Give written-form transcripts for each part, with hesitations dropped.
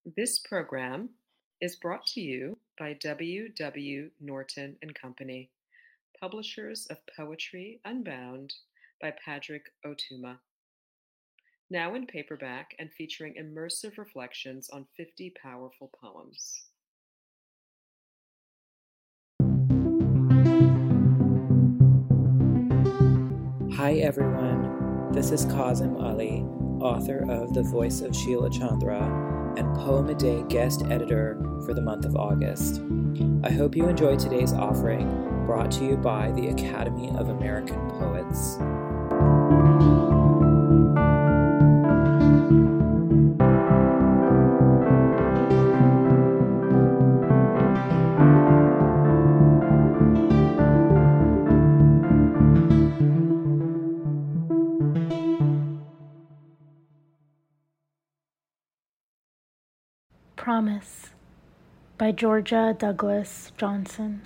This program is brought to you by W. W. Norton and Company, publishers of Poetry Unbound by Padraig Ó Tuama. Now in paperback and featuring immersive reflections on 50 powerful poems. Hi everyone, this is Kazim Ali, author of The Voice of Sheila Chandra and Poem a Day guest editor for the month of August. I hope you enjoy today's offering, brought to you by the Academy of American Poets. Promise by Georgia Douglas Johnson.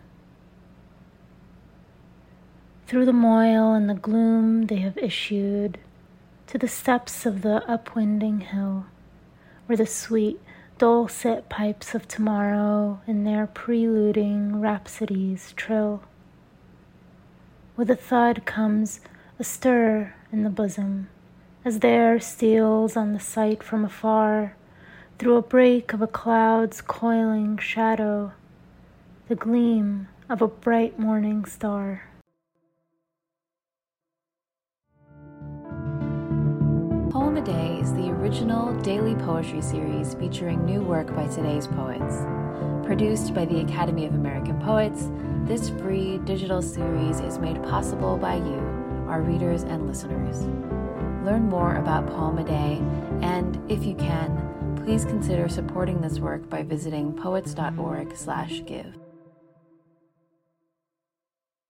Through the moil and the gloom they have issued to the steps of the upwinding hill, where the sweet, dulcet pipes of tomorrow in their preluding rhapsodies trill. With a thud comes a stir in the bosom, as there steals on the sight from afar, through a break of a cloud's coiling shadow, the gleam of a bright morning star. Poem a Day is the original daily poetry series featuring new work by today's poets. Produced by the Academy of American Poets, this free digital series is made possible by you, our readers and listeners. Learn more about Poem a Day, and if you can, please consider supporting this work by visiting poets.org/give.